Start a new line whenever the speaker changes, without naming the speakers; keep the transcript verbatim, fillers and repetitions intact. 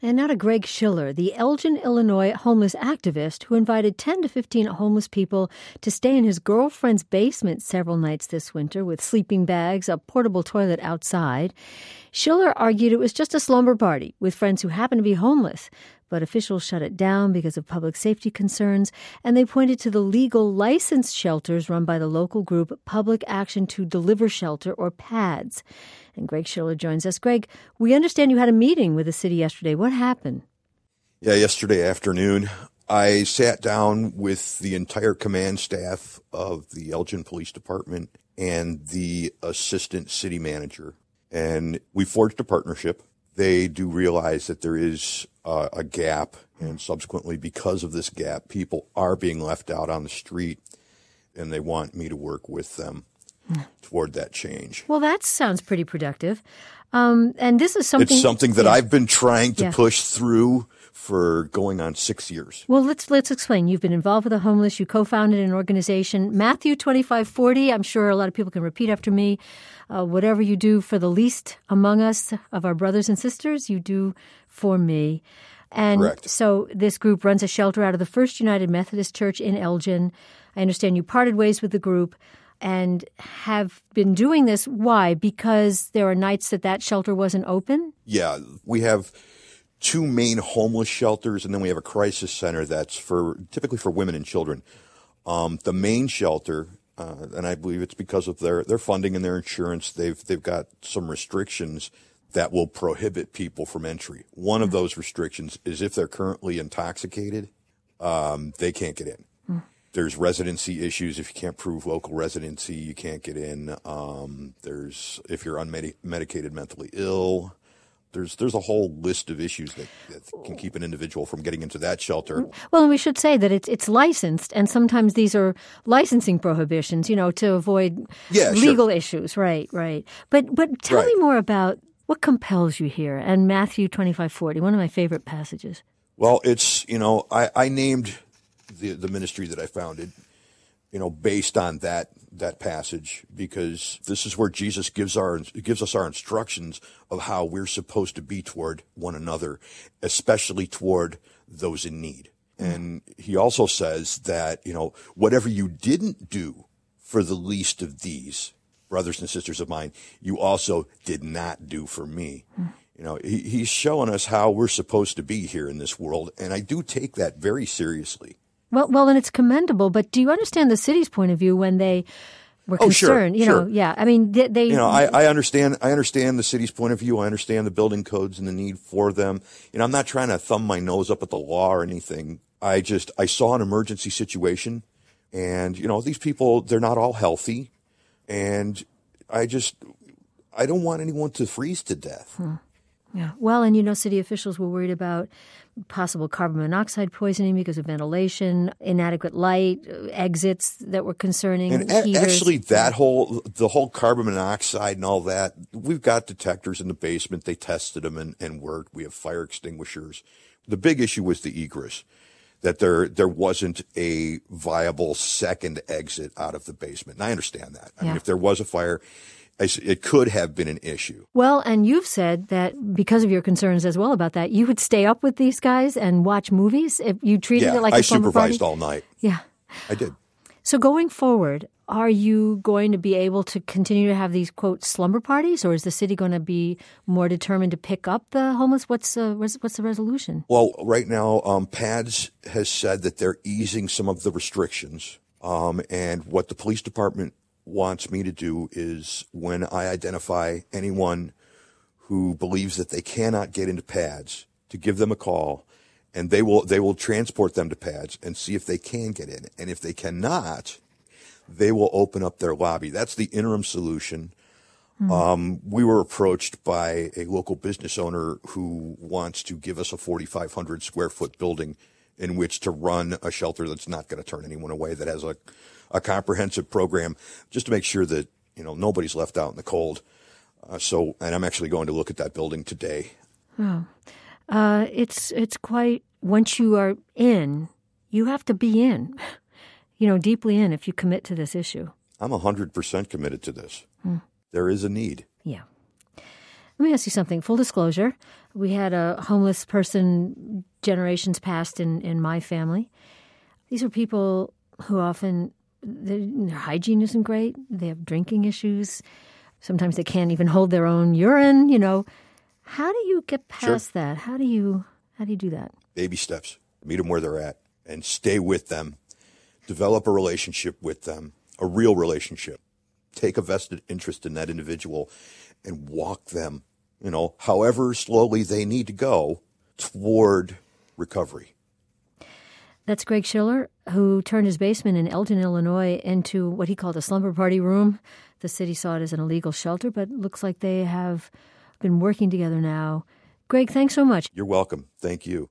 And now to Greg Schiller, the Elgin, Illinois homeless activist who invited ten to fifteen homeless people to stay in his girlfriend's basement several nights this winter with sleeping bags, a portable toilet outside. Schiller argued it was just a slumber party with friends who happened to be homeless, but officials shut it down because of public safety concerns, and they pointed to the legal licensed shelters run by the local group Public Action to Deliver Shelter, or PADS. And Greg Schiller joins us. Greg, we understand you had a meeting with the city yesterday. What happened?
Yeah, yesterday afternoon, I sat down with the entire command staff of the Elgin Police Department and the assistant city manager, and we forged a partnership. They do realize that there is uh, a gap, and subsequently, because of this gap, people are being left out on the street, and they want me to work with them toward that change.
Well, that sounds pretty productive. Um, and this is something...
It's something that
yeah.
I've been trying to
yeah.
push through for going on six years.
Well, let's let's explain. You've been involved with the homeless. You co-founded an organization, Matthew twenty-five forty. I'm sure a lot of people can repeat after me. Uh, whatever you do for the least among us, of our brothers and sisters, you do for me. And
Correct.
So this group runs a shelter out of the First United Methodist Church in Elgin. I understand you parted ways with the group and have been doing this. Why? Because there are nights that that shelter wasn't open?
Yeah, we have two main homeless shelters, and then we have a crisis center that's for typically for women and children. Um, the main shelter, uh, and I believe it's because of their, their funding and their insurance, they've they've got some restrictions that will prohibit people from entry. One of those restrictions is if they're currently intoxicated, um, they can't get in. Mm. There's residency issues. If you can't prove local residency, you can't get in. Um, there's if you're unmedicated mentally ill. There's there's a whole list of issues that, that can keep an individual from getting into that shelter.
Well, and we should say that it's it's licensed, and sometimes these are licensing prohibitions, you know, to avoid
yeah,
legal
sure.
issues. Right, right. But but tell
right.
me more about what compels you here, and Matthew twenty-five forty, one of my favorite passages.
Well, it's, you know, I, I named the the ministry that I founded, you know, based on that that passage, because this is where Jesus gives our gives us our instructions of how we're supposed to be toward one another, especially toward those in need. Mm. And he also says that, you know, whatever you didn't do for the least of these brothers and sisters of mine, you also did not do for me. Mm. You know, he, he's showing us how we're supposed to be here in this world, and I do take that very seriously.
Well, well, and it's commendable. But do you understand the city's point of view when they were
oh,
concerned?
Sure,
you
sure.
know, yeah. I mean, they. they
you know, I, I understand. I understand the city's point of view. I understand the building codes and the need for them. You know, I'm not trying to thumb my nose up at the law or anything. I just I saw an emergency situation, and you know, these people, they're not all healthy, and I just I don't want anyone to freeze to death.
Hmm. Yeah. Well, and you know, city officials were worried about possible carbon monoxide poisoning because of ventilation, inadequate light, exits that were concerning.
And a- actually, that whole the whole carbon monoxide and all that, we've got detectors in the basement. They tested them and, and worked. We have fire extinguishers. The big issue was the egress, that there there wasn't a viable second exit out of the basement. And I understand that. I
yeah.
mean, if there was a fire, it could have been an issue.
Well, and you've said that because of your concerns as well about that, you would stay up with these guys and watch movies if you treated
yeah,
it like
I
a slumber party?
supervised all night.
Yeah.
I did.
So going forward, are you going to be able to continue to have these, quote, slumber parties, or is the city going to be more determined to pick up the homeless? What's uh, what's the resolution?
Well, right now, um, PADS has said that they're easing some of the restrictions, um, and what the police department wants me to do is when I identify anyone who believes that they cannot get into PADS, to give them a call, and they will they will transport them to PADS and see if they can get in. And if they cannot, they will open up their lobby. That's the interim solution. Mm-hmm. Um, we were approached by a local business owner who wants to give us a forty-five hundred square foot building in which to run a shelter that's not going to turn anyone away, that has a a comprehensive program just to make sure that, you know, nobody's left out in the cold. Uh, so, and I'm actually going to look at that building today.
Oh, uh, it's, it's quite, once you are in, you have to be in, you know, deeply in if you commit to this issue.
I'm a hundred percent committed to this.
Hmm.
There is a need.
Yeah. Let me ask you something. Full disclosure, We had a homeless person generations past in, in my family. These are people who often, their hygiene isn't great. They have drinking issues. Sometimes they can't even hold their own urine, you know. How do you get past
Sure.
that? How do you how do you do that?
Baby steps. Meet them where they're at and stay with them. Develop a relationship with them, a real relationship. Take a vested interest in that individual and walk them, you know, however slowly they need to go toward recovery.
That's Greg Schiller, who turned his basement in Elgin, Illinois, into what he called a slumber party room. The city saw it as an illegal shelter, but it looks like they have been working together now. Greg, thanks so much.
You're welcome. Thank you.